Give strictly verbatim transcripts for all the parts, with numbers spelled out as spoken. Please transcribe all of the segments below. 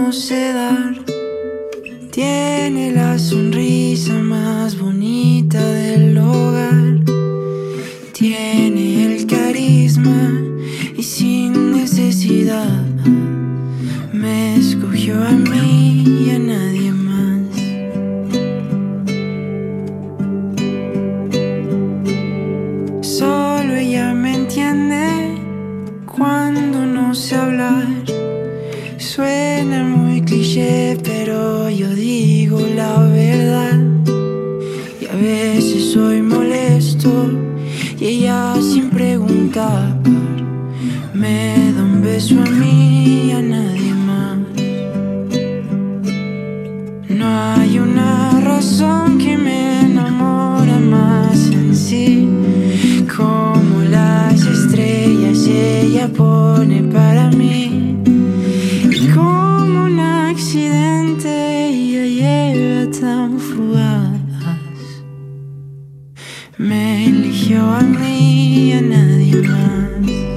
no sé dar. Tiene la sonrisa más bonita del hogar. Tiene el carisma y sin necesidad me escogió a mí y a nadie más. Solo ella me entiende cuando no sé hablar. Suena muy cliché, pero yo digo la verdad. Y a veces soy molesto y ella sin preguntar me da un beso a mí y a nadie más. No hay una razón que me enamora más en sí como las estrellas ella pone para mí. Y como un accidente ella llega tan fugaz. Me eligió a mí y a nadie más.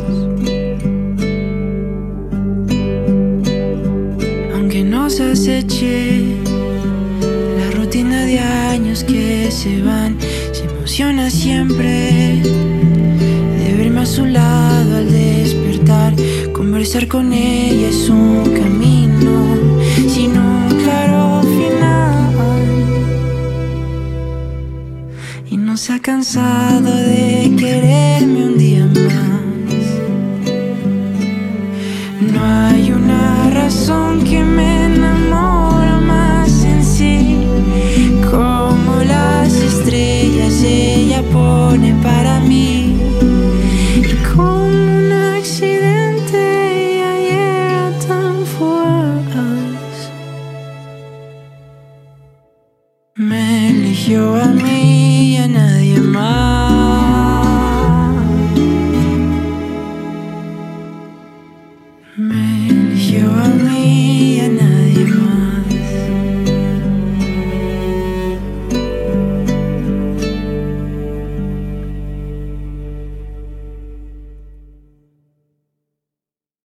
Aunque nos aceche la rutina de años que se van, se emociona siempre de verme a su lado al despertar. Conversar con ella es un camino sin un claro final, y no se ha cansado de quererme un día más. No hay una razón que me